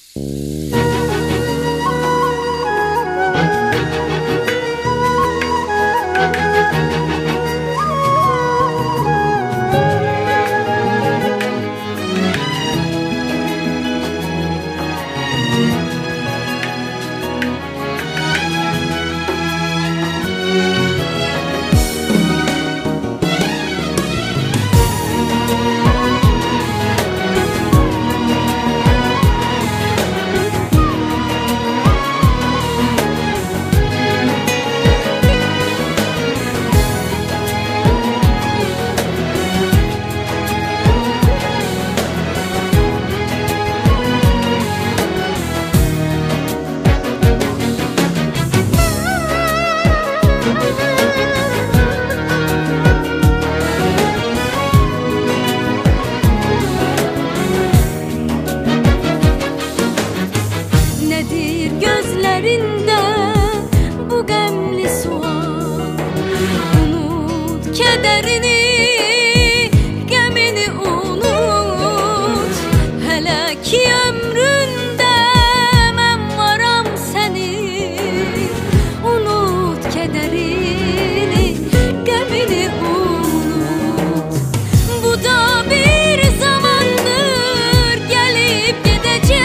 Gözlerinde bu gemli sual, unut kederini, gemini unut. Hele ki ömründe ben varam seni, unut kederini, gemini unut. Bu da bir zamandır gelip gidecek,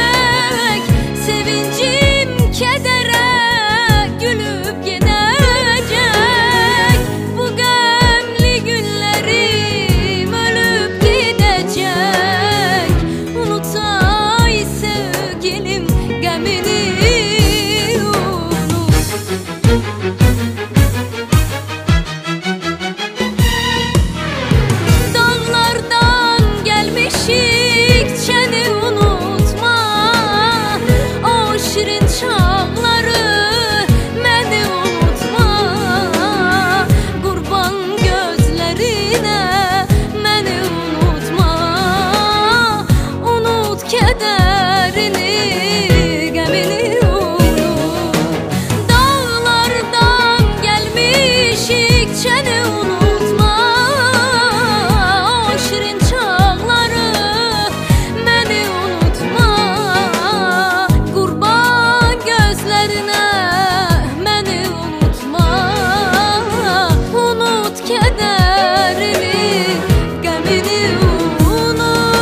kedere gülüp gidecek. Bu gemli günlerim ölüp gidecek. Unutay sevgilim gemini unut. Dağlardan gelmişik seni unutma. O şirin çağları məni unutma. Qurban gözlərinə məni unutma. Unut kədərini, qəmini unut. Dağlardan gəlmişik səni unutma. O şirin çağları məni unutma. Qurban gözlərinə məni unutma. Unut kədərini, qəmini unut.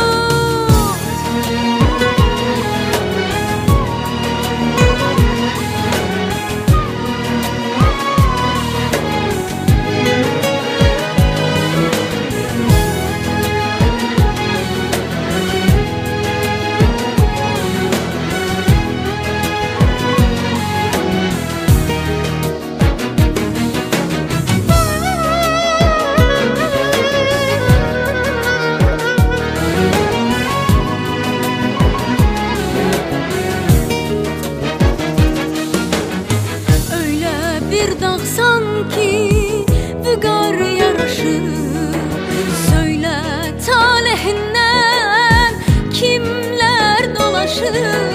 Bir dağsan ki vüqar yaraşır. Söyle talehinden kimler dolaşır.